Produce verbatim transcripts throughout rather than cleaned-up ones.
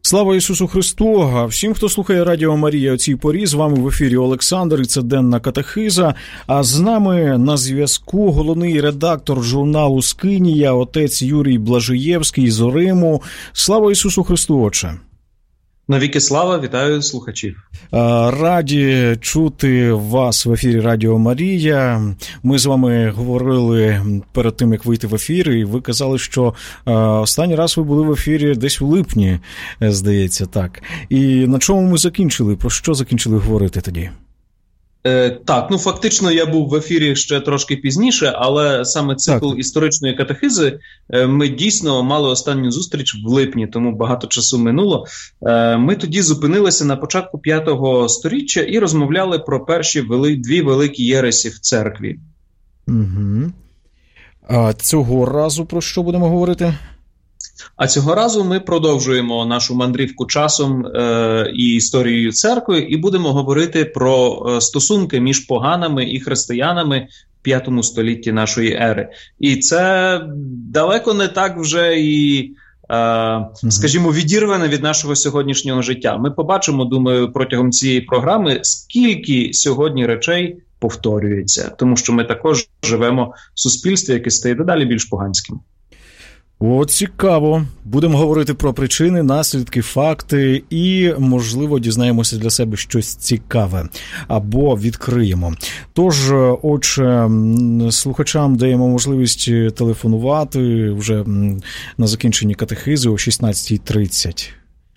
Слава Ісусу Христу! Всім, хто слухає Радіо Марія о цій порі, з вами в ефірі Олександр, і це денна катехиза. А з нами на зв'язку головний редактор журналу «Скинія», отець Юрій Блажиєвський з Риму. Слава Ісусу Христу, отче! Навіки слава, вітаю слухачів. Раді чути вас в ефірі Радіо Марія. Ми з вами говорили перед тим, як вийти в ефір, і ви казали, що останній раз ви були в ефірі десь у липні, здається, так. І на чому ми закінчили? Про що закінчили говорити тоді? Е, так, ну фактично я був в ефірі ще трошки пізніше, але саме цикл так. історичної катехизи е, ми дійсно мали останню зустріч в липні, тому багато часу минуло. Е, ми тоді зупинилися на початку п'ятого сторіччя і розмовляли про перші вели, дві великі єресі в церкві. Угу. А цього разу про що будемо говорити? А цього разу ми продовжуємо нашу мандрівку часом е, і історією церкви, і будемо говорити про е, стосунки між поганами і християнами в п'ятому столітті нашої ери. І це далеко не так вже і, е, скажімо, відірване від нашого сьогоднішнього життя. Ми побачимо, думаю, протягом цієї програми, скільки сьогодні речей повторюється, тому що ми також живемо в суспільстві, яке стає дедалі більш поганським. О, цікаво. Будемо говорити про причини, наслідки, факти і, можливо, дізнаємося для себе щось цікаве або відкриємо. Тож, отже, слухачам даємо можливість телефонувати вже на закінченні катехизи о шістнадцятій тридцять.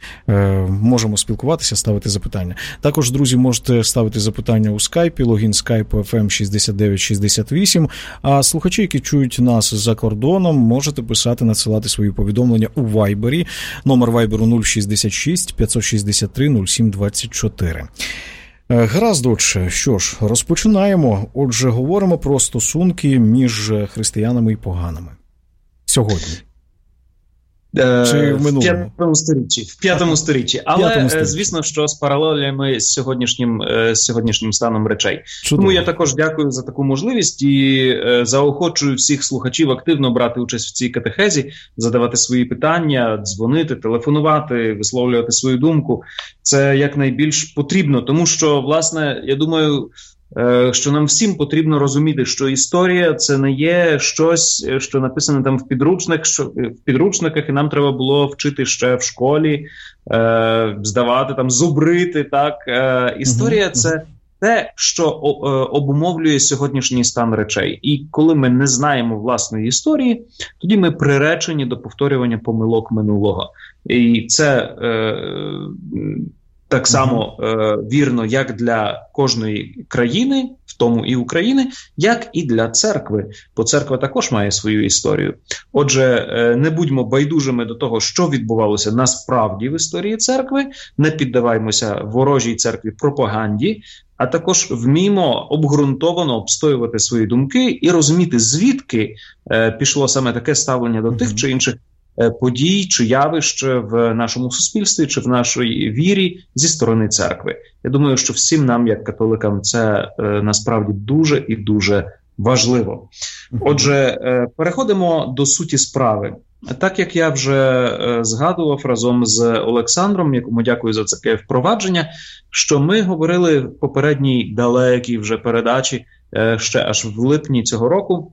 Можемо спілкуватися, ставити запитання. Також, друзі, можете ставити запитання у скайпі, логін скайпу еф ем шістдесят дев'ять шістдесят вісім, а слухачі, які чують нас за кордоном, можете писати, надсилати свої повідомлення у Вайбері. Номер Вайберу нуль шістдесят шість п'ятсот шістдесят три нуль сім двадцять чотири. Гаразд, отже, що ж, розпочинаємо. Отже, говоримо про стосунки між християнами і поганими. Сьогодні. Чи в минулому? В п'ятому сторіччі. В п'ятому сторіччі. Але, п'ятому сторіччі. Звісно, що з паралелями з сьогоднішнім, з сьогоднішнім станом речей. Чудово. Тому я також дякую за таку можливість і е, заохочую всіх слухачів активно брати участь в цій катехезі, задавати свої питання, дзвонити, телефонувати, висловлювати свою думку. Це якнайбільш потрібно, тому що, власне, я думаю, що нам всім потрібно розуміти, що історія – це не є щось, що написане там в підручниках, що, в підручниках, і нам треба було вчити ще в школі, е, здавати, там, зубрити, так. Е, історія – це те, що обумовлює сьогоднішній стан речей. І коли ми не знаємо власної історії, тоді ми приречені до повторювання помилок минулого. І це е, так само е, вірно як для кожної країни, в тому і України, як і для церкви, бо церква також має свою історію. Отже, е, не будьмо байдужими до того, що відбувалося насправді в історії церкви, не піддаваймося ворожій церкві пропаганді, а також вміємо обґрунтовано обстоювати свої думки і розуміти, звідки е, пішло саме таке ставлення до тих чи інших подій чи явищ в нашому суспільстві, чи в нашій вірі зі сторони церкви. Я думаю, що всім нам, як католикам, це е, насправді дуже і дуже важливо. Отже, е, переходимо до суті справи. Так, як я вже е, згадував разом з Олександром, якому дякую за таке впровадження, що ми говорили в попередній далекій вже передачі, е, ще аж в липні цього року,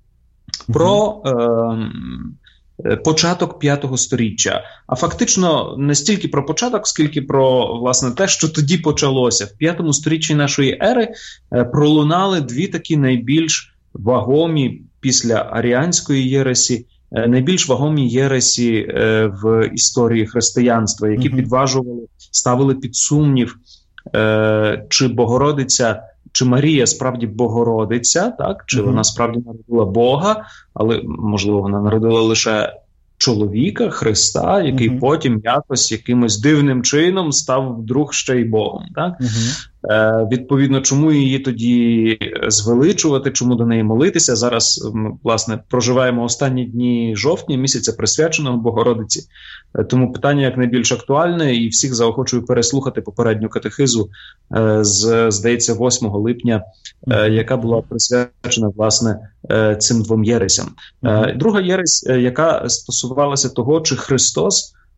про Е, початок п'ятого сторіччя. А фактично не стільки про початок, скільки про, власне, те, що тоді почалося. В п'ятому сторіччі нашої ери е, пролунали дві такі найбільш вагомі після аріанської єресі, е, найбільш вагомі єресі е, в історії християнства, які mm-hmm. підважували, ставили під сумнів, е, чи Богородиця, чи Марія справді Богородиця, так? Чи mm-hmm. вона справді народила Бога, але, можливо, вона народила лише чоловіка, Христа, який mm-hmm. потім якось якимось дивним чином став вдруг ще й Богом. Так? Mm-hmm. Е, відповідно, чому її тоді звеличувати, чому до неї молитися? Зараз ми, власне, проживаємо останні дні жовтня, місяця присвяченого Богородиці. Е, тому питання як найбільш актуальне, і всіх заохочую переслухати попередню катехизу е, з, здається, восьмого липня, е, яка була присвячена, власне, е, цим двом єресям. Е, друга єресь, е, яка стосувалася того, чи Христос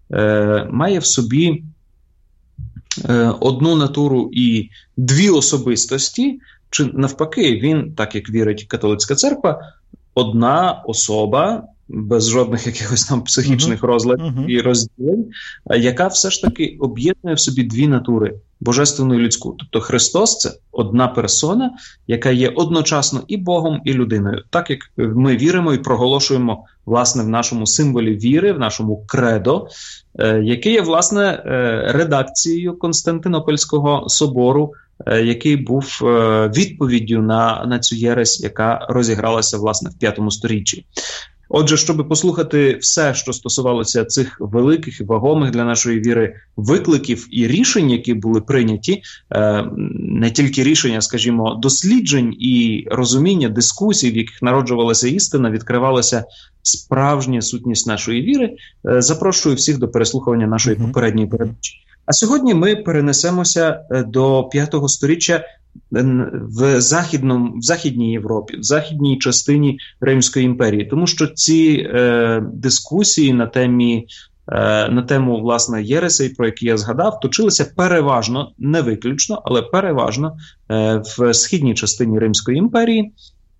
е, має в собі е, одну натуру і дві особистості, чи навпаки, він, так як вірить католицька церква, одна особа, без жодних якихось там психічних uh-huh. розладів uh-huh. і розділень, яка все ж таки об'єднує в собі дві натури – божественну і людську. Тобто Христос – це одна персона, яка є одночасно і Богом, і людиною. Так як ми віримо і проголошуємо, власне, в нашому символі віри, в нашому кредо, е, який є, власне, е, редакцією Константинопольського собору, е, який був е, відповіддю на, на цю єресь, яка розігралася, власне, в п'ятому сторіччі. Отже, щоб послухати все, що стосувалося цих великих і вагомих для нашої віри викликів і рішень, які були прийняті, не тільки рішення, скажімо, досліджень і розуміння, дискусій, в яких народжувалася істина, відкривалася справжня сутність нашої віри, запрошую всіх до переслухування нашої mm-hmm. попередньої передачі. А сьогодні ми перенесемося до п'ятого сторіччя в західному, в Західній Європі, в західній частині Римської імперії. Тому що ці е, дискусії на темі, е, на тему, власне, єресей, про які я згадав, точилися переважно, не виключно, але переважно е, в східній частині Римської імперії.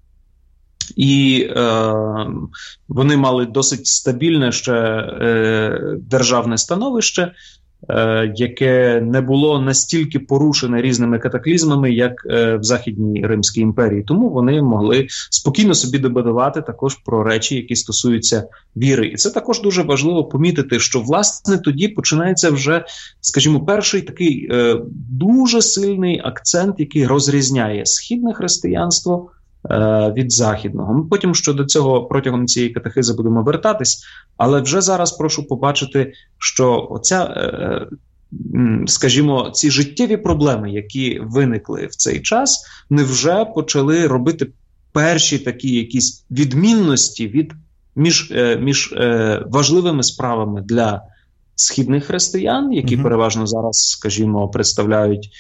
І е, вони мали досить стабільне ще е, державне становище, Е, яке не було настільки порушене різними катаклізмами, як е, в Західній Римській імперії. Тому вони могли спокійно собі дебатувати також про речі, які стосуються віри. І це також дуже важливо помітити, що, власне, тоді починається вже, скажімо, перший такий е, дуже сильний акцент, який розрізняє східне християнство від західного. Ми потім щодо цього протягом цієї катехизи будемо вертатись, але вже зараз прошу побачити, що оця, скажімо, ці життєві проблеми, які виникли в цей час, невже почали робити перші такі якісь відмінності від, між, між важливими справами для східних християн, які mm-hmm. переважно зараз, скажімо, представляють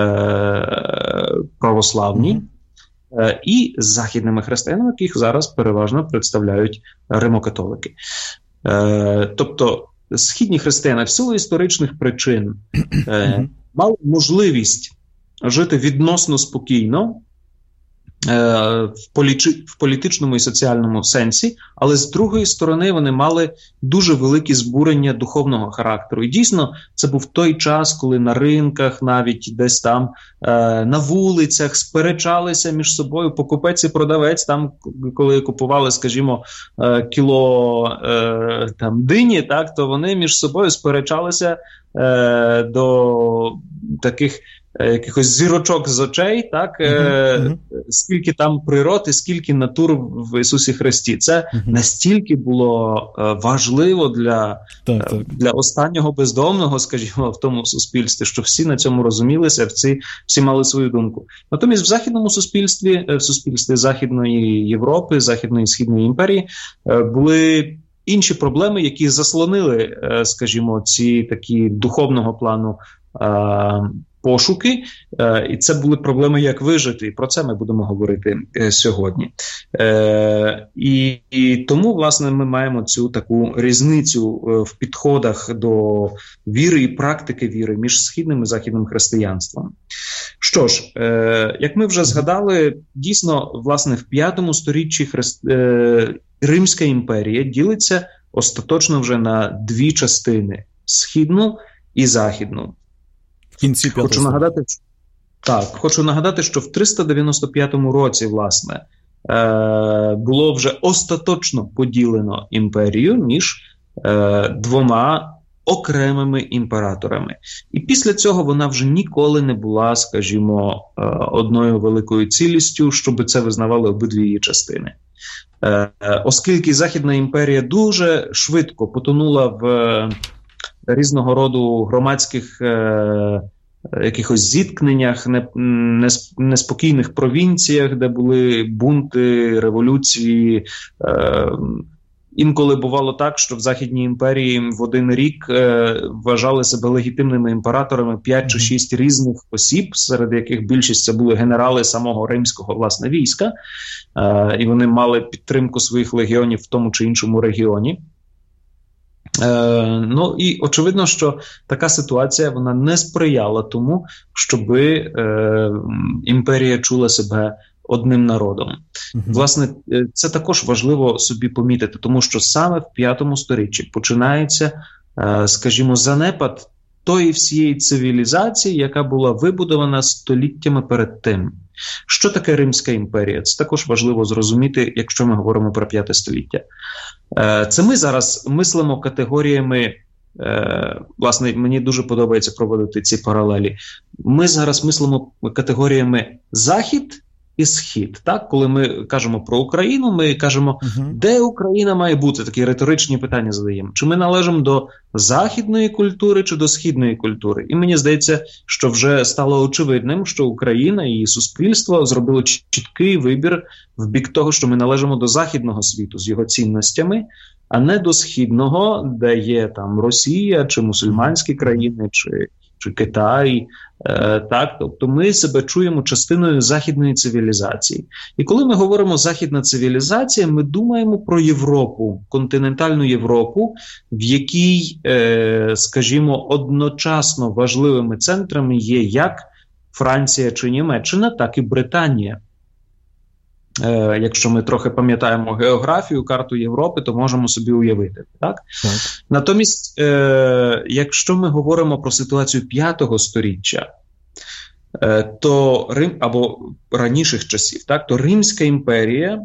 православні, mm-hmm. і з західними християнами, яких зараз переважно представляють римокатолики. Е, тобто східні християни в силу історичних причин е, мали можливість жити відносно спокійно в, полічи, в політичному і соціальному сенсі, але з другої сторони вони мали дуже великі збурення духовного характеру. І дійсно, це був той час, коли на ринках, навіть десь там, е, на вулицях сперечалися між собою покупець і продавець, там, коли купували, скажімо, е, кіло е, там, дині, так, то вони між собою сперечалися е, до таких якихось зірочок з очей, так, uh-huh, uh-huh. скільки там природ і скільки натур в Ісусі Христі. Це uh-huh. настільки було важливо для, так, так. для останнього бездомного, скажімо, в тому суспільстві, що всі на цьому розумілися, всі, всі мали свою думку. Натомість в західному суспільстві, в суспільстві Західної Європи, Західної і Східної імперії були інші проблеми, які заслонили, скажімо, ці такі духовного плану пошуки, е, і це були проблеми, як вижити, і про це ми будемо говорити е, сьогодні. Е, і, і тому, власне, ми маємо цю таку різницю е, в підходах до віри і практики віри між східним і західним християнством. Що ж, е, як ми вже згадали, дійсно, власне, в п'ятому сторіччі христ... е, Римська імперія ділиться остаточно вже на дві частини – східну і західну. В кінці хочу нагадати, так, хочу нагадати, що в триста дев'яносто п'ятому році, власне, е, було вже остаточно поділено імперію між е, двома окремими імператорами. І після цього вона вже ніколи не була, скажімо, е, одною великою цілістю, щоб це визнавали обидві її частини. Е, оскільки Західна імперія дуже швидко потонула в різного роду громадських е, якихось зіткненнях, не, не, неспокійних провінціях, де були бунти, революції. Е, інколи бувало так, що в Західній імперії в один рік е, вважали себе легітимними імператорами п'ять чи шість різних осіб, серед яких більшість це були генерали самого римського, власне, війська, е, і вони мали підтримку своїх легіонів в тому чи іншому регіоні. Е, ну і очевидно, що така ситуація, вона не сприяла тому, щоб е, імперія чула себе одним народом. Uh-huh. Власне, це також важливо собі помітити, тому що саме в п'ятому сторіччі починається, е, скажімо, занепад тої всієї цивілізації, яка була вибудована століттями перед тим. Що таке Римська імперія? Це також важливо зрозуміти, якщо ми говоримо про п'яте століття. Це ми зараз мислимо категоріями, власне, мені дуже подобається проводити ці паралелі, ми зараз мислимо категоріями Захід і Схід. Так? Коли ми кажемо про Україну, ми кажемо, uh-huh. де Україна має бути? Такі риторичні питання задаємо. Чи ми належимо до західної культури, чи до східної культури? І мені здається, що вже стало очевидним, що Україна і її суспільство зробило чіткий вибір в бік того, що ми належимо до західного світу з його цінностями, а не до східного, де є там Росія, чи мусульманські країни, чи, чи Китай. Е, так, тобто ми себе чуємо частиною західної цивілізації. І коли ми говоримо західна цивілізація, ми думаємо про Європу, континентальну Європу, в якій, е, скажімо, одночасно важливими центрами є як Франція чи Німеччина, так і Британія. Е, якщо ми трохи пам'ятаємо географію, карту Європи, то можемо собі уявити. Так? Так. Натомість, е, якщо ми говоримо про ситуацію п'ятого сторіччя, е, то Рим, або раніших часів, так, то Римська імперія,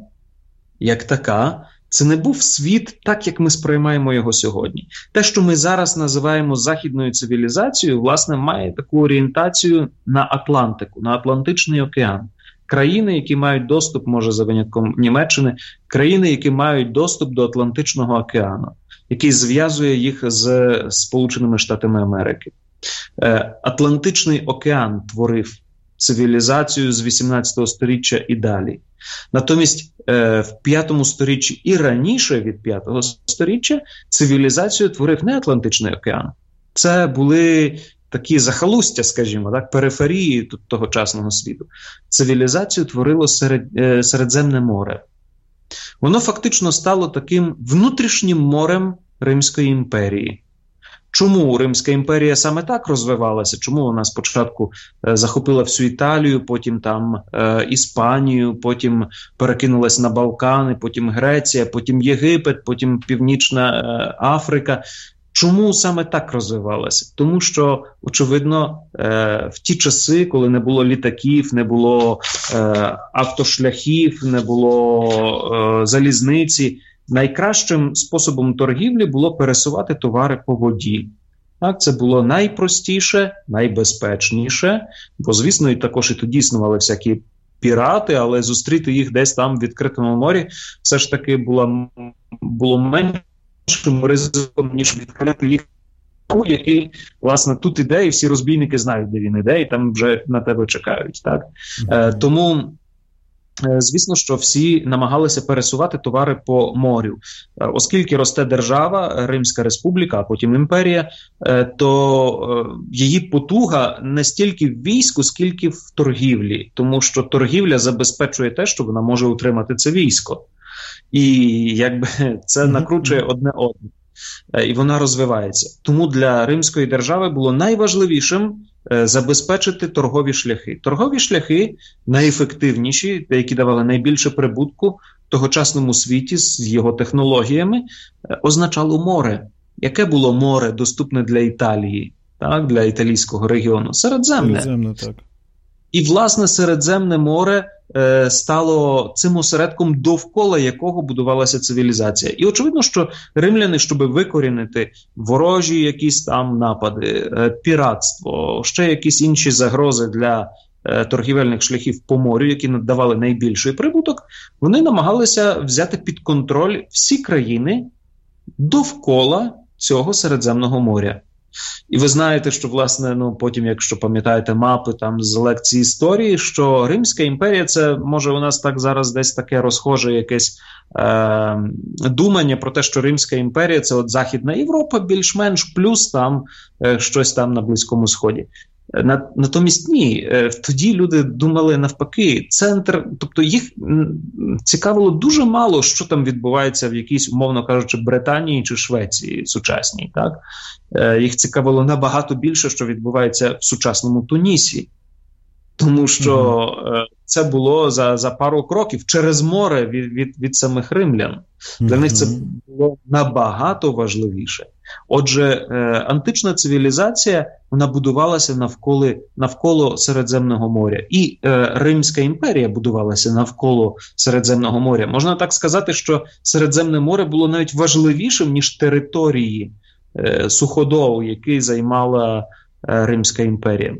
як така, це не був світ так, як ми сприймаємо його сьогодні. Те, що ми зараз називаємо західною цивілізацією, власне, має таку орієнтацію на Атлантику, на Атлантичний океан. Країни, які мають доступ, може за винятком Німеччини, країни, які мають доступ до Атлантичного океану, який зв'язує їх з Сполученими Штатами Америки. Е, Атлантичний океан творив цивілізацію з вісімнадцятого сторіччя і далі. Натомість е, в п'ятому сторіччі і раніше від п'ятого сторіччя цивілізацію творив не Атлантичний океан. Це були такі захолустя, скажімо, так, периферії тогочасного світу. Цивілізацію творило серед, е, Середземне море. Воно фактично стало таким внутрішнім морем Римської імперії. Чому Римська імперія саме так розвивалася? Чому вона спочатку е, захопила всю Італію, потім там е, Іспанію, потім перекинулась на Балкани, потім Греція, потім Єгипет, потім Північна е, Африка? Чому саме так розвивалася? Тому що, очевидно, е, в ті часи, коли не було літаків, не було е, автошляхів, не було е, залізниці, найкращим способом торгівлі було пересувати товари по воді. Так, це було найпростіше, найбезпечніше, бо, звісно, і також і тоді існували всякі пірати, але зустріти їх десь там в відкритому морі все ж таки було, було менше ризиком, ніж відкрити їх, який, власне, тут іде, і всі розбійники знають, де він іде, і там вже на тебе чекають. Так? Е, тому, е, звісно, що всі намагалися пересувати товари по морю. Е, оскільки росте держава, Римська республіка, а потім імперія, е, то е, її потуга не стільки в війську, скільки в торгівлі. Тому що торгівля забезпечує те, що вона може утримати це військо. І якби це накручує одне одне. І вона розвивається. Тому для Римської держави було найважливішим е, забезпечити торгові шляхи. Торгові шляхи найефективніші, які давали найбільше прибутку в тогочасному світі з його технологіями, е, означало море. Яке було море доступне для Італії, так, для італійського регіону? Середземне. Середземне, так. І, власне, Середземне море е, стало цим осередком, довкола якого будувалася цивілізація. І очевидно, що римляни, щоб викорінити ворожі якісь там напади, е, піратство, ще якісь інші загрози для е, торгівельних шляхів по морю, які надавали найбільший прибуток, вони намагалися взяти під контроль всі країни довкола цього Середземного моря. І ви знаєте, що, власне, ну, потім, якщо пам'ятаєте мапи там з лекції історії, що Римська імперія, це, може, у нас так зараз десь таке розхоже якесь е, думання про те, що Римська імперія – це от Західна Європа, більш-менш, плюс там е, щось там на Близькому Сході. Натомість ні, тоді люди думали навпаки, центр, тобто їх цікавило дуже мало, що там відбувається в якійсь, умовно кажучи, Британії чи Швеції сучасній, так? Їх цікавило набагато більше, що відбувається в сучасному Тунісі. Тому що mm-hmm. це було за, за пару кроків через море від, від, від самих римлян. Mm-hmm. Для них це було набагато важливіше. Отже, е, антична цивілізація, вона будувалася навколо, навколо Середземного моря. І е, Римська імперія будувалася навколо Середземного моря. Можна так сказати, що Середземне море було навіть важливішим, ніж території е, суходолу, який займала е, Римська імперія.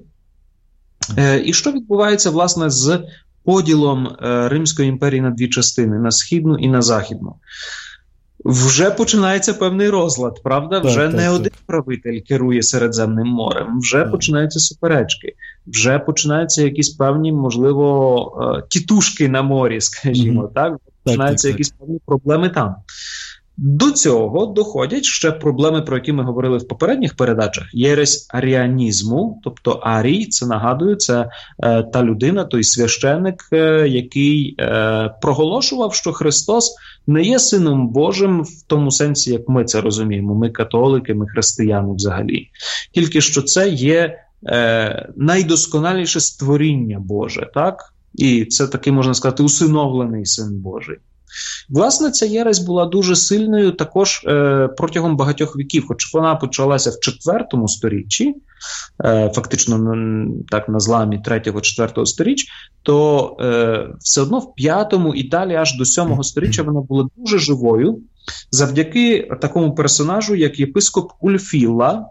Е, і що відбувається, власне, з поділом е, Римської імперії на дві частини, на східну і на західну? Вже починається певний розлад, правда? Так, вже так, не так. один правитель керує Середземним морем, вже так. починаються суперечки, вже починаються якісь певні, можливо, тітушки на морі, скажімо, mm-hmm. так? Починаються так, так, якісь так. певні проблеми там. До цього доходять ще проблеми, про які ми говорили в попередніх передачах. Єресь аріанізму, тобто Арій, це, нагадую, це е, та людина, той священник, е, який е, проголошував, що Христос не є Сином Божим в тому сенсі, як ми це розуміємо. Ми католики, ми християни взагалі. Тільки що це є е, найдосконаліше створіння Боже, так? І це такий, можна сказати, усиновлений Син Божий. Власне, ця єресь була дуже сильною також е, протягом багатьох віків, хоч вона почалася в четвертому сторіччі, е, фактично так на зламі третього-четвертого сторіч, то е, все одно в п'ятому і далі аж до сьомого сторіччя вона була дуже живою завдяки такому персонажу, як єпископ Ульфіла.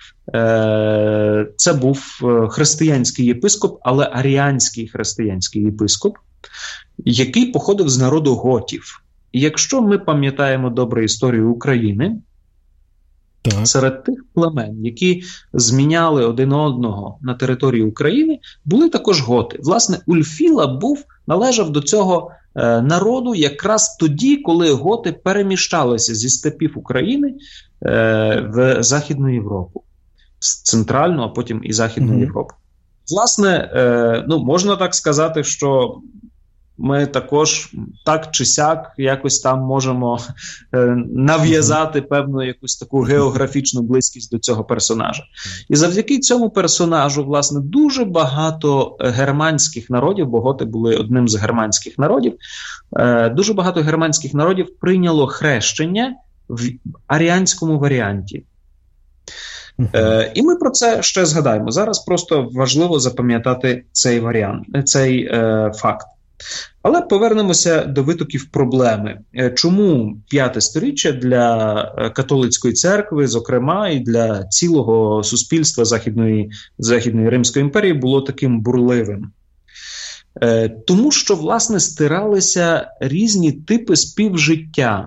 Е, це був християнський єпископ, але аріанський християнський єпископ, який походив з народу готів. І якщо ми пам'ятаємо добре історію України, так. серед тих племен, які зміняли один одного на території України, були також готи. Власне, Ульфіла був, належав до цього е, народу якраз тоді, коли готи переміщалися зі степів України е, в Західну Європу. З Центральну, а потім і Західну mm-hmm. Європу. Власне, е, ну, можна так сказати, що ми також так чи сяк якось там можемо е, нав'язати mm-hmm. певну якусь таку географічну близькість до цього персонажа. І завдяки цьому персонажу, власне, дуже багато германських народів, бо готи були одним з германських народів, е, дуже багато германських народів прийняло хрещення в аріанському варіанті. Uh-huh. Е, і ми про це ще згадаємо. Зараз просто важливо запам'ятати цей варіант, цей е, факт. Але повернемося до витоків проблеми. Е, чому п'яте сторіччя для католицької церкви, зокрема, і для цілого суспільства Західної, Західної Римської імперії було таким бурливим? Е, тому що, власне, стиралися різні типи співжиття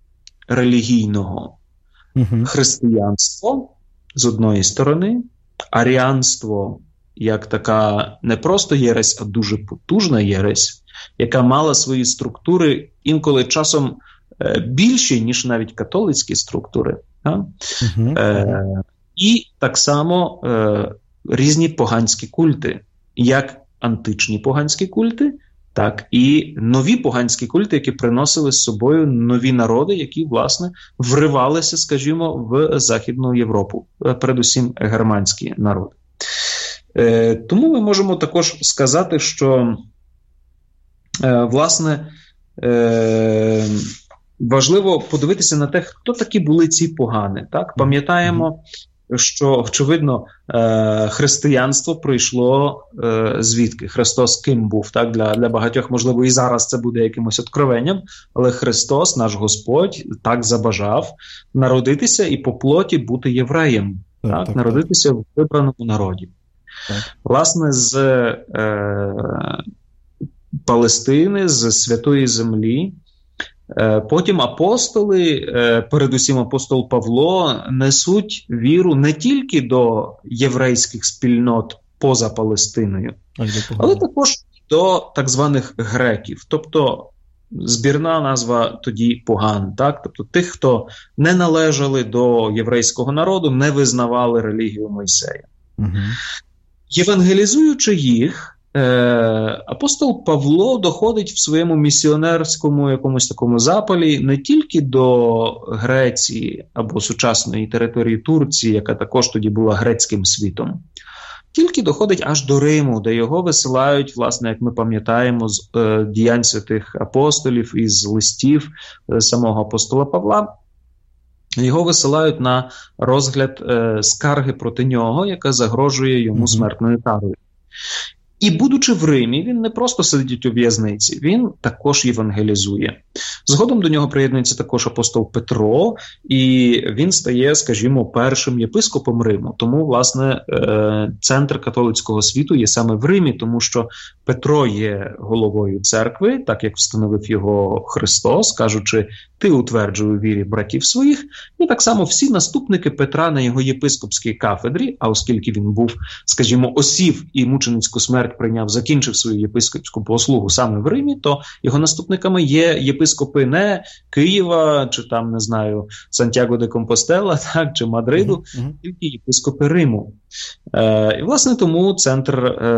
релігійного. Uh-huh. Християнство з одної сторони, аріанство як така не просто єресь, а дуже потужна єресь, яка мала свої структури інколи часом е, більші, ніж навіть католицькі структури. Uh-huh. Е, і так само е, різні поганські культи, як античні поганські культи, так і нові поганські культи, які приносили з собою нові народи, які, власне, вривалися, скажімо, в Західну Європу, передусім германські народи. Е, тому ми можемо також сказати, що, е, власне, е, важливо подивитися на те, хто такі були ці погани. Так? Пам'ятаємо, що, очевидно, е, християнство прийшло е, звідки? Христос ким був? Так? Для, для багатьох, можливо, і зараз це буде якимось откровенням, але Христос, наш Господь, так забажав народитися і по плоті бути євреєм, так, так? Так, народитися так. в вибраному народі. Так. Власне, з е, Палестини, з Святої Землі, потім апостоли, передусім апостол Павло, несуть віру не тільки до єврейських спільнот поза Палестиною, але також до так званих греків. Тобто збірна назва тоді поган, так? Тобто тих, хто не належали до єврейського народу, не визнавали релігію Мойсея. Угу. Євангелізуючи їх, апостол Павло доходить в своєму місіонерському якомусь такому запалі не тільки до Греції або сучасної території Турції, яка також тоді була грецьким світом, тільки доходить аж до Риму, де його висилають, власне, як ми пам'ятаємо, з е, діянь святих апостолів і з листів е, самого апостола Павла. Його висилають на розгляд е, скарги проти нього, яка загрожує йому смертною карою. І будучи в Римі, він не просто сидить у в'язниці, він також євангелізує. Згодом до нього приєднується також апостол Петро, і він стає, скажімо, першим єпископом Риму. Тому, власне, центр католицького світу є саме в Римі, тому що Петро є головою церкви, так як встановив його Христос, кажучи, ти утверджуй у вірі братів своїх, і так само всі наступники Петра на його єпископській кафедрі, а оскільки він був, скажімо, осів і мученицьку смерть прийняв, закінчив свою єпископську послугу саме в Римі, то його наступниками є єпископи не Києва, чи там, не знаю, Сантьяго де Компостела, так, чи Мадриду, mm-hmm. тільки єпископи Риму. Е, і, власне, тому центр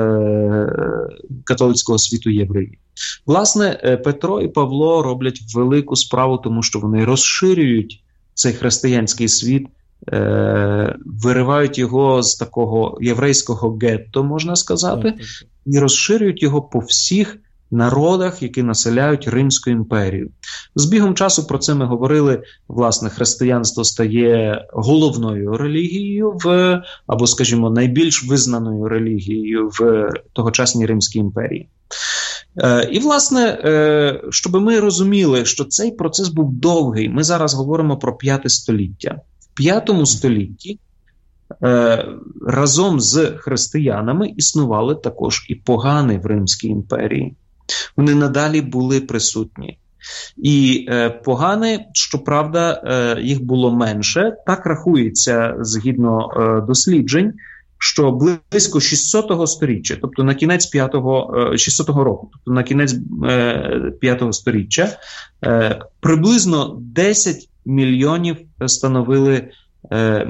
е, католицького світу є в Римі. Власне, Петро і Павло роблять велику справу, тому що вони розширюють цей християнський світ, е, виривають його з такого єврейського гетто, можна сказати, і розширюють його по всіх народах, які населяють Римську імперію. З бігом часу про це ми говорили, власне, християнство стає головною релігією, в, або, скажімо, найбільш визнаною релігією в тогочасній Римській імперії. Е, і, власне, е, щоб ми розуміли, що цей процес був довгий, ми зараз говоримо про п'яте століття. В п'ятому столітті е, разом з християнами існували також і погани в Римській імперії. Вони надалі були присутні. І е, погани, щоправда, е, їх було менше. Так рахується, згідно е, досліджень, що близько шістсотого сторіччя, тобто на кінець п'ятого, шістсотого року, тобто на кінець е, п'ятого сторіччя, е, приблизно десять мільйонів становили, е,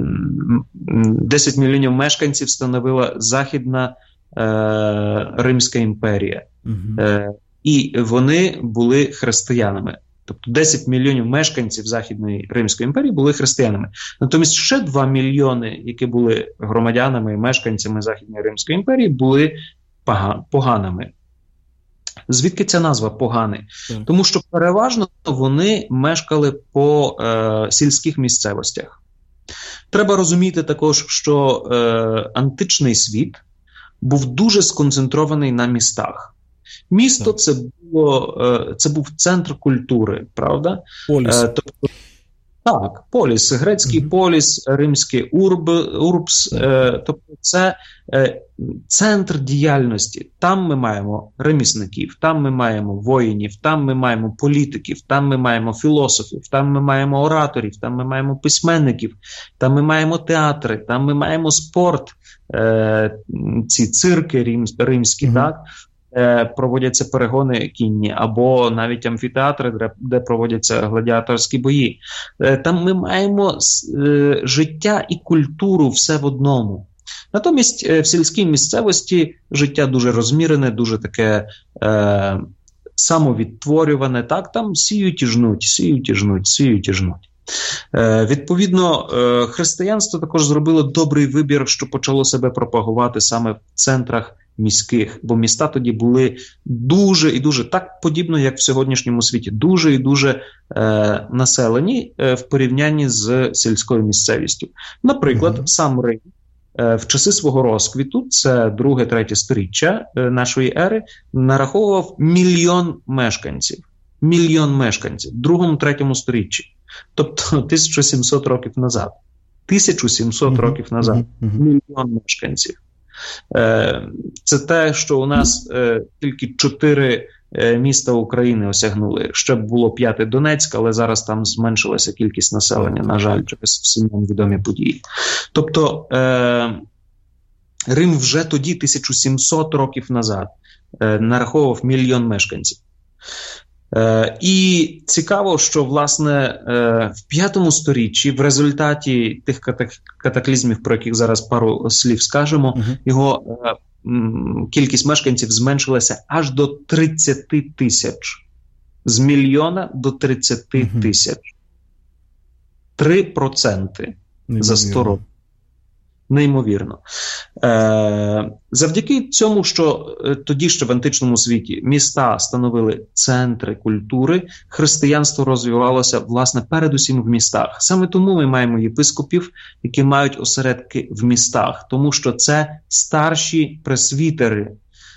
десять мільйонів мешканців становила Західна е, Римська імперія. Угу. Е, і вони були християнами. Тобто десять мільйонів мешканців Західної Римської імперії були християнами. Натомість ще два мільйони, які були громадянами і мешканцями Західної Римської імперії, були поганими. Звідки ця назва «погани»? Mm. Тому що переважно вони мешкали по е, сільських місцевостях. Треба розуміти також, що е, античний світ був дуже сконцентрований на містах. Місто це було, це був центр культури, правда? Поліс. Тобто, так, поліс, грецький mm-hmm. поліс, римський урб, урбс, mm-hmm. тобто це центр діяльності. Там ми маємо ремісників, там ми маємо воїнів, там ми маємо політиків, там ми маємо філософів, там ми маємо ораторів, там ми маємо письменників, там ми маємо театри, там ми маємо спорт, ці цирки римські, mm-hmm. так? Проводяться перегони кінні, або навіть амфітеатри, де проводяться гладіаторські бої. Там ми маємо життя і культуру все в одному. Натомість в сільській місцевості життя дуже розмірене, дуже таке е, самовідтворюване. Так, там сіють і жнуть, сіють і жнуть, сіють і жнуть. Е, відповідно, е, християнство також зробило добрий вибір, що почало себе пропагувати саме в центрах міських, бо міста тоді були дуже і дуже, так подібно, як в сьогоднішньому світі, дуже і дуже е, населені е, в порівнянні з сільською місцевістю. Наприклад, mm-hmm. сам Рим е, в часи свого розквіту, це друге-третє сторіччя е, нашої ери, нараховував мільйон мешканців. Мільйон мешканців в другому-третьому сторіччі. Тобто тисяча сімсот років назад. тисяча сімсот mm-hmm. років назад. Mm-hmm. Мільйон мешканців. Це те, що у нас е, тільки чотири е, міста України осягнули. Ще було п'яте Донецьк, але зараз там зменшилася кількість населення, на жаль, через всім нам відомі події. Тобто е, Рим вже тоді, тисяча сімсот років назад, е, нараховував мільйон мешканців. Е, і цікаво, що, власне, е, в п'ятому сторіччі, в результаті тих катак- катаклізмів, про яких зараз пару слів скажемо, uh-huh. його е, м, кількість мешканців зменшилася аж до тридцять тисяч. З мільйона до тридцять uh-huh. тисяч. Три проценти за сто років. Неймовірно. Е, завдяки цьому, що е, тоді ще в античному світі міста становили центри культури, християнство розвивалося, власне, передусім в містах. Саме тому ми маємо єпископів, які мають осередки в містах, тому що це старші пресвітери.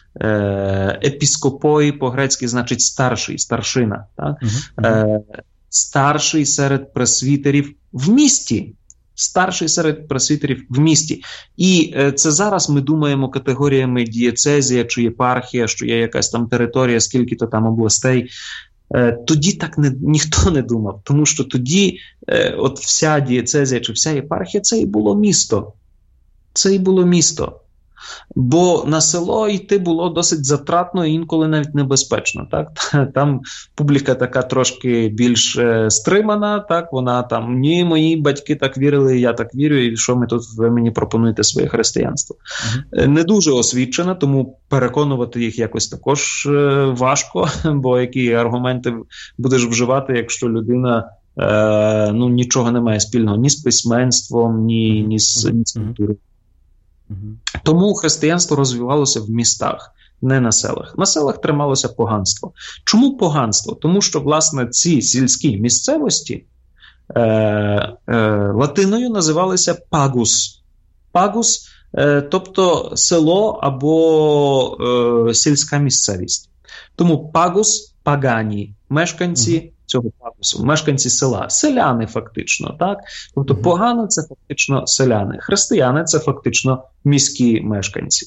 Е, епіскопої по-грецьки значить старший, старшина. Так? Uh-huh. Е, старший серед пресвітерів в місті. Старший серед пресвітерів в місті. І е, це зараз ми думаємо категоріями дієцезія чи єпархія, що є якась там територія, скільки-то там областей. Е, тоді так не, ніхто не думав, тому що тоді е, от вся дієцезія чи вся єпархія – це і було місто. Це і було місто. Бо на село йти було досить затратно і інколи навіть небезпечно. Так? Там публіка така трошки більш е, стримана, так? Вона там, ні, мої батьки так вірили, я так вірю, і що ми тут, ви мені пропонуєте своє християнство. Uh-huh. Не дуже освічена, тому переконувати їх якось також е, важко, бо які аргументи будеш вживати, якщо людина е, ну, нічого не має спільного ні з письменством, ні, ні з, ні з культурою. Uh-huh. Тому християнство розвивалося в містах, не на селах. На селах трималося поганство. Чому поганство? Тому що, власне, ці сільські місцевості е, е, латиною називалися пагус. Пагус, е, тобто село або е, сільська місцевість. Тому пагус, пагані, мешканці uh-huh. цього пагусу, мешканці села, селяни фактично, так? Тобто uh-huh. погано – це фактично селяни, християни – це фактично міські мешканці.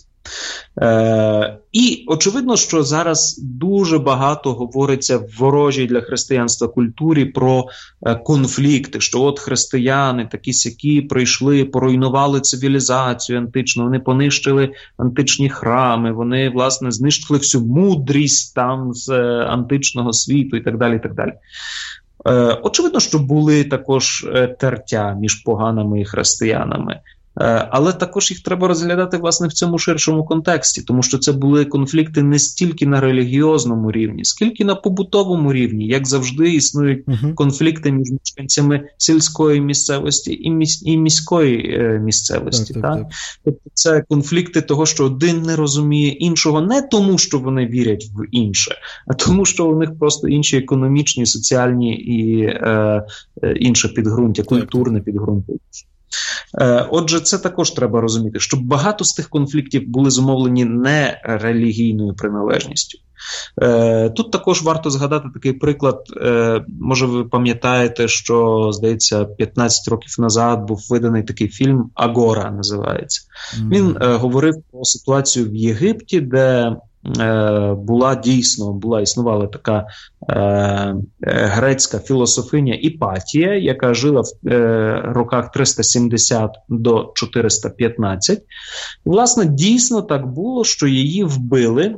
Е, і очевидно, що зараз дуже багато говориться в ворожій для християнства культурі про е, конфлікти, що от християни такі-сякі прийшли, поруйнували цивілізацію античну, вони понищили античні храми, вони, власне, знищили всю мудрість там з е, античного світу і так далі, і так далі. Е, очевидно, що були також е, тертя між поганими і християнами. Але також їх треба розглядати, власне, в цьому ширшому контексті, тому що це були конфлікти не стільки на релігіозному рівні, скільки на побутовому рівні. Як завжди, існують uh-huh. конфлікти між мешканцями сільської місцевості і, міс- і міської е, місцевості. Так, так, так. Тобто це конфлікти того, що один не розуміє іншого не тому, що вони вірять в інше, а тому, що у них просто інші економічні, соціальні і е, е, інше підґрунтя, культурне підґрунтя. Отже, це також треба розуміти, що багато з тих конфліктів були зумовлені не релігійною приналежністю. Тут також варто згадати такий приклад, може ви пам'ятаєте, що, здається, п'ятнадцять років назад був виданий такий фільм «Агора» називається. Mm-hmm. Він говорив про ситуацію в Єгипті, де була дійсно, була, існувала така е, грецька філософиня Іпатія, яка жила в е, роках триста сімдесят до чотириста п'ятнадцять. Власне, дійсно так було, що її вбили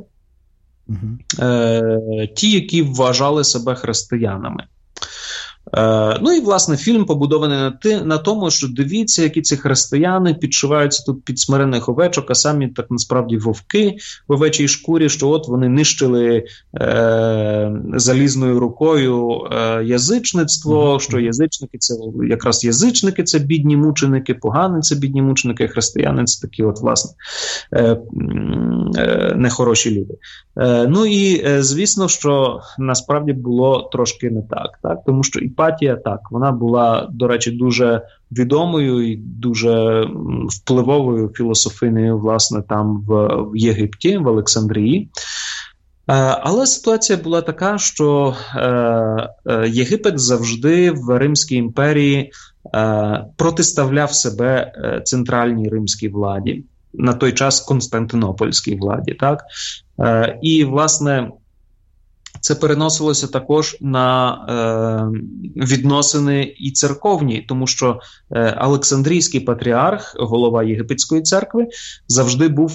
е, ті, які вважали себе християнами. Е, ну і, власне, фільм побудований на, ти, на тому, що дивіться, які ці християни підшиваються тут під смирених овечок, а самі так насправді вовки в овечій шкурі, що от вони нищили е, залізною рукою е, язичництво, mm-hmm. що язичники це якраз язичники це бідні мученики, погани це бідні мученики, християни це такі от, власне, е, е, нехороші люди. Е, ну і, е, звісно, що насправді було трошки не так, так? Тому що Іпатія, так, вона була, до речі, дуже відомою і дуже впливовою філософинею, власне, там в, в Єгипті, в Олександрії. Але ситуація була така, що е, Єгипет завжди в Римській імперії е, протиставляв себе центральній римській владі, на той час Константинопольській владі, так? Е, і, власне, це переносилося також на е, відносини і церковні, тому що е, Олександрійський патріарх, голова Єгипетської церкви, завжди був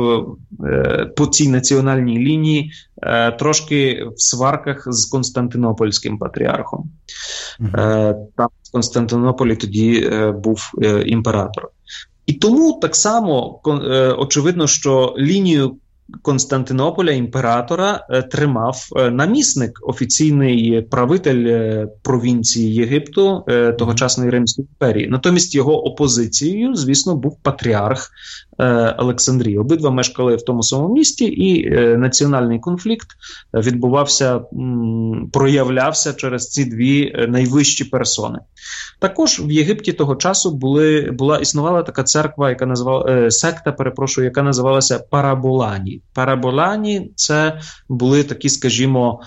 е, по цій національній лінії е, трошки в сварках з Константинопольським патріархом. Mm-hmm. Е, там в Константинополі тоді е, був е, імператор. І тому так само е, очевидно, що лінію Константинополя, імператора, е, тримав е, намісник, офіційний правитель е, провінції Єгипту, е, тогочасної Римської імперії. Натомість його опозицією, звісно, був патріарх е, Олександрії. Обидва мешкали в тому самому місті, і е, національний конфлікт відбувався, м, проявлявся через ці дві найвищі персони. Також в Єгипті того часу були, була, існувала така церква, яка називала, е, секта, перепрошую, яка називалася Параболані. Параболані – це були такі, скажімо,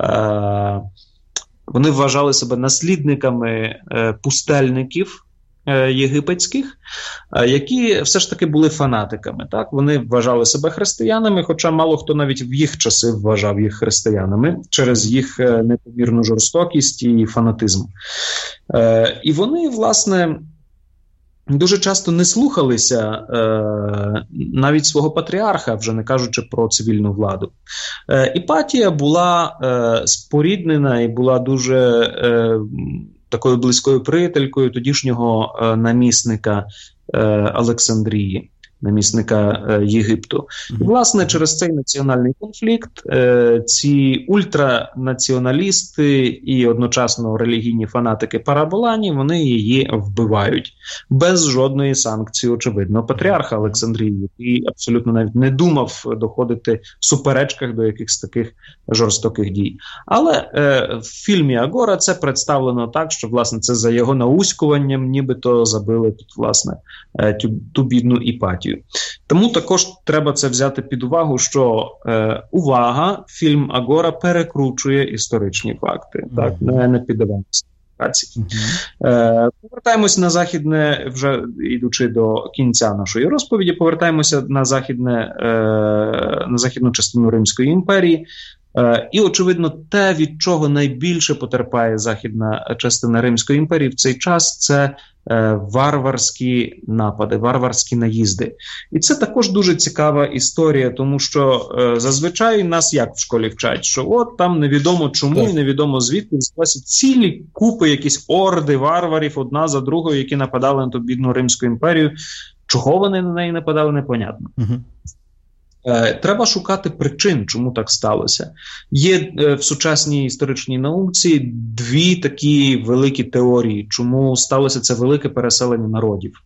е, вони вважали себе наслідниками е, пустельників е, єгипетських, е, які все ж таки були фанатиками. Так? Вони вважали себе християнами, хоча мало хто навіть в їх часи вважав їх християнами через їх е, непомірну жорстокість і фанатизм. Е, і вони, власне, дуже часто не слухалися е, навіть свого патріарха, вже не кажучи про цивільну владу. Е, Іпатія була е, споріднена і була дуже е, такою близькою приятелькою тодішнього е, намісника е, Олександрії, намісника е, Єгипту. І, власне, через цей національний конфлікт е, ці ультранаціоналісти і одночасно релігійні фанатики Параболані, вони її вбивають. Без жодної санкції, очевидно. Патріарха Олександрії, який абсолютно навіть не думав доходити в суперечках до якихось таких жорстоких дій. Але е, в фільмі «Агора» це представлено так, що, власне, це за його науськуванням нібито забили тут, власне, е, ту, ту бідну Іпатію. Тому також треба це взяти під увагу, що е, увага, фільм «Агора» перекручує історичні факти, mm-hmm. так, не, не піддаваємося. Mm-hmm. Е, повертаємося на західне, вже йдучи до кінця нашої розповіді, повертаємося на західне, е, на західну частину Римської імперії. Е, і, очевидно, те, від чого найбільше потерпає західна частина Римської імперії в цей час, це е, варварські напади, варварські наїзди. І це також дуже цікава історія, тому що е, зазвичай нас як в школі вчать, що от там невідомо чому і невідомо звідки взялися цілі купи, якісь орди варварів одна за другою, які нападали на ту бідну Римську імперію. Чого вони на неї нападали, непонятно. Угу. Треба шукати причин, чому так сталося. Є в сучасній історичній науці дві такі великі теорії, чому сталося це велике переселення народів.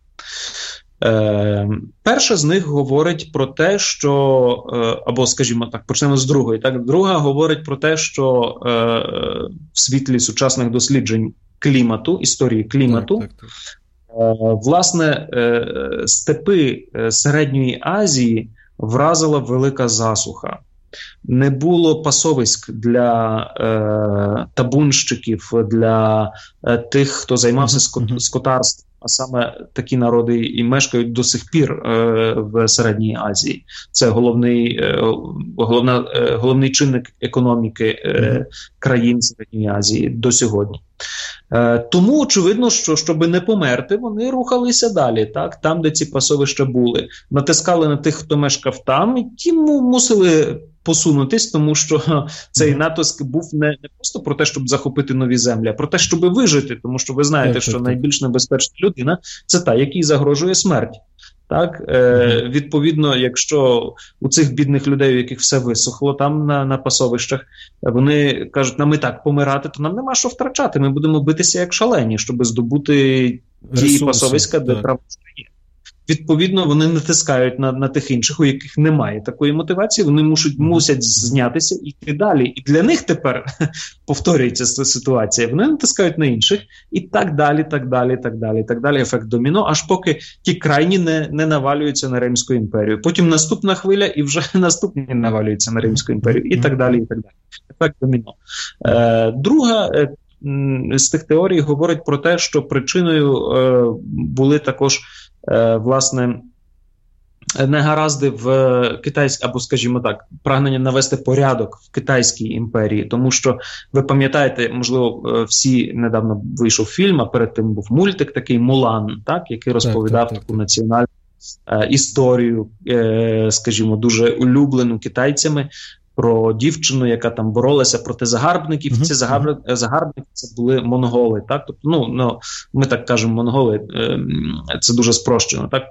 Е, перша з них говорить про те, що, е, або, скажімо так, почнемо з другої. Так? Друга говорить про те, що е, в світлі сучасних досліджень клімату, історії клімату, так, так, так. Е, власне, е, степи Середньої Азії вразила велика засуха. Не було пасовиськ для е, табунщиків, для е, тих, хто займався скот, скотарством, а саме такі народи і мешкають до сих пір е, в Середній Азії. Це головний, е, головна, е, головний чинник економіки е, країн Середньої Азії до сьогодні. Е, тому, очевидно, що, щоб не померти, вони рухалися далі, так? Там, де ці пасовища були. Натискали на тих, хто мешкав там, і ті мусили посунутись, тому що цей натиск був не, не просто про те, щоб захопити нові землі, а про те, щоб вижити, тому що ви знаєте, так, що так, найбільш небезпечна людина – це та, якій загрожує смерть. Так, е, відповідно, якщо у цих бідних людей, у яких все висохло там на, на пасовищах, вони кажуть, нам і так помирати, то нам нема що втрачати, ми будемо битися як шалені, щоб здобути ті пасовиська, де право є. Відповідно, вони натискають на, на тих інших, у яких немає такої мотивації, вони мусять, мусять знятися і йти далі. І для них тепер повторюється ситуація. Вони натискають на інших і так далі, так далі, так далі, так далі. Ефект доміно, аж поки ті крайні не, не навалюються на Римську імперію. Потім наступна хвиля і вже наступні навалюються на Римську імперію. І так далі, і так далі. Ефект доміно. Е, друга е, з тих теорій говорить про те, що причиною е, були також Е, власне, негаразди в китайській, або, скажімо так, прагнення навести порядок в Китайській імперії, тому що, ви пам'ятаєте, можливо, всі недавно вийшов фільм, а перед тим був мультик такий «Мулан», так, який розповідав так, так, таку так. національну е, історію, е, скажімо, дуже улюблену китайцями, про дівчину, яка там боролася проти загарбників. Uh-huh. Ці загар... загарбники це були монголи. Так? Тобто, ну, ну, ми так кажемо монголи, це дуже спрощено. Так?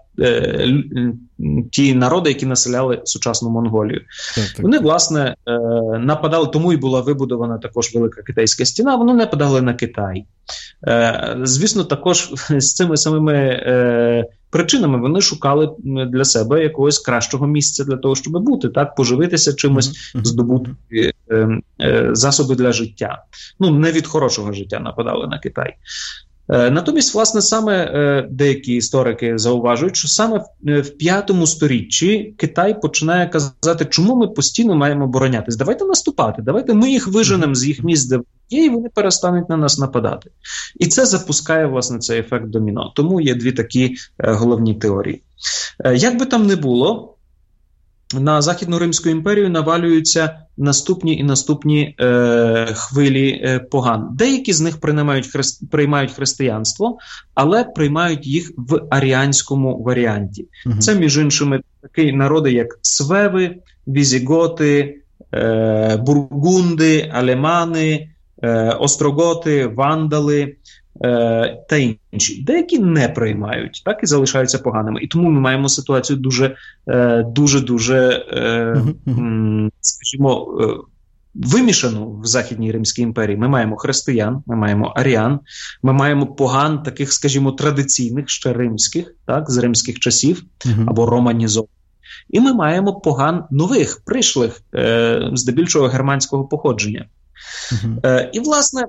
Ті народи, які населяли сучасну Монголію. Так, так. Вони, власне, нападали, тому і була вибудована також Велика Китайська стіна, вони нападали на Китай. Звісно, також з цими самими причинами вони шукали для себе якогось кращого місця для того, щоб бути, так, поживитися чимось, здобути е, е, засоби для життя. Ну, не від хорошого життя нападали на Китай. Е, натомість, власне, саме е, деякі історики зауважують, що саме в, в п'ятому сторіччі Китай починає казати, чому ми постійно маємо оборонятись. Давайте наступати, давайте ми їх виженемо з їх місць, де є, і вони перестануть на нас нападати. І це запускає, власне, цей ефект доміно. Тому є дві такі е, головні теорії. Е, як би там не було, на Західну Римську імперію навалюються наступні і наступні е, хвилі е, поган. Деякі з них приймають, хри... приймають християнство, але приймають їх в аріанському варіанті. Угу. Це, між іншими, такі народи, як свеви, візіготи, е, бургунди, алемани, е, остроготи, вандали е, та інші. Деякі не приймають, так і залишаються поганими. І тому ми маємо ситуацію дуже, е, дуже, дуже, е, м, скажімо, е, вимішану в Західній Римській імперії. Ми маємо християн, ми маємо аріан, ми маємо поган таких, скажімо, традиційних, ще римських, так, з римських часів, uh-huh. або романізованих. І ми маємо поган нових, прийшлих, е, здебільшого германського походження. Uh-huh. Е, і, власне,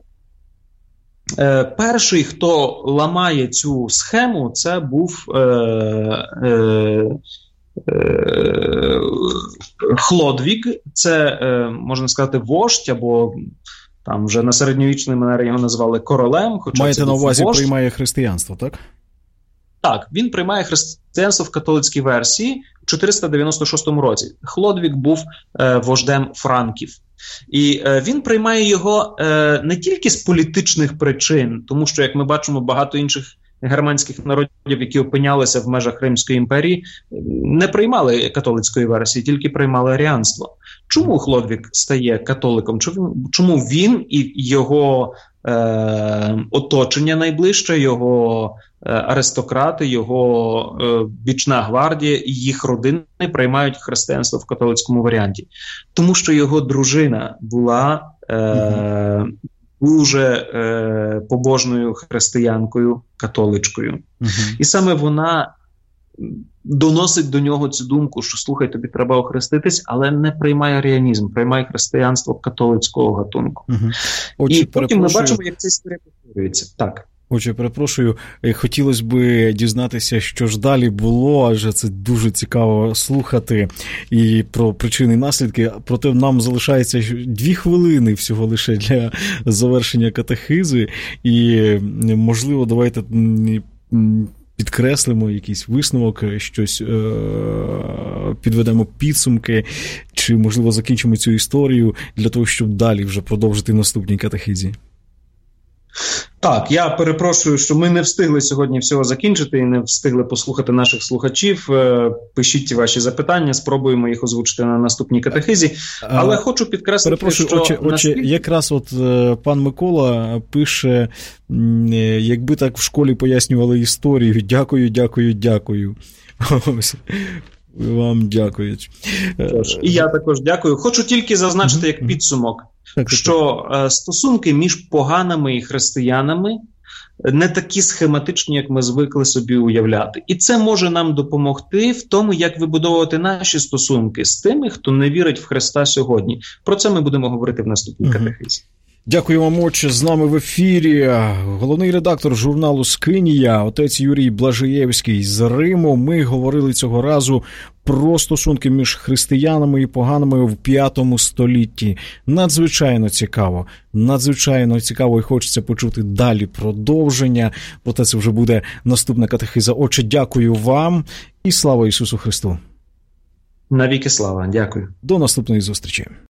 е, перший, хто ламає цю схему, це був е, е, е, Хлодвіг. Це, е, можна сказати, вождь, або там вже на середньовічній манері його назвали королем. Хоча маєте на увазі, вождь. Приймає християнство, так? Так, він приймає християнство в католицькій версії в чотириста дев'яносто шостому році. Хлодвіг був е, вождем франків. І е, він приймає його е, не тільки з політичних причин, тому що, як ми бачимо, багато інших германських народів, які опинялися в межах Римської імперії, не приймали католицької версії, тільки приймали аріанство. Чому Хлодвіг стає католиком? Чому він і його е, оточення найближче, його е, аристократи, його е, бічна гвардія і їх родини приймають християнство в католицькому варіанті? Тому що його дружина була е, дуже е, побожною християнкою, католичкою. Uh-huh. І саме вона доносить до нього цю думку, що, слухай, тобі треба охреститись, але не приймай аріанізм, приймай християнство католицького гатунку. Uh-huh. Отже, і потім ми бачимо, як ця історія повторюється. Так. Отже, перепрошую, хотілося б дізнатися, що ж далі було, адже це дуже цікаво слухати і про причини і наслідки. Проте нам залишається дві хвилини всього лише для завершення катехизи. І, можливо, давайте підкреслимо якийсь висновок, щось підведемо підсумки, чи, можливо, закінчимо цю історію для того, щоб далі вже продовжити в наступній катехизі. Так, я перепрошую, що ми не встигли сьогодні всього закінчити і не встигли послухати наших слухачів. Пишіть ваші запитання, спробуємо їх озвучити на наступній катехизі. Але а, хочу підкреслити, перепрошую, що... Отче, отче, наскільки... якраз от пан Микола пише, якби так в школі пояснювали історію. Дякую, дякую, дякую. Вам дякують. І я також дякую. Хочу тільки зазначити як підсумок, так, що так. стосунки між поганами і християнами не такі схематичні, як ми звикли собі уявляти. І це може нам допомогти в тому, як вибудовувати наші стосунки з тими, хто не вірить в Христа сьогодні. Про це ми будемо говорити в наступній угу. катехизі. Дякую вам, отче. З нами в ефірі головний редактор журналу «Скинія», отець Юрій Блажаєвський з Риму. Ми говорили цього разу про стосунки між християнами і поганими в п'ятому столітті. Надзвичайно цікаво, надзвичайно цікаво і хочеться почути далі продовження. Проте це вже буде наступна катехиза. Отче, дякую вам і слава Ісусу Христу. Навіки слава. Дякую. До наступної зустрічі.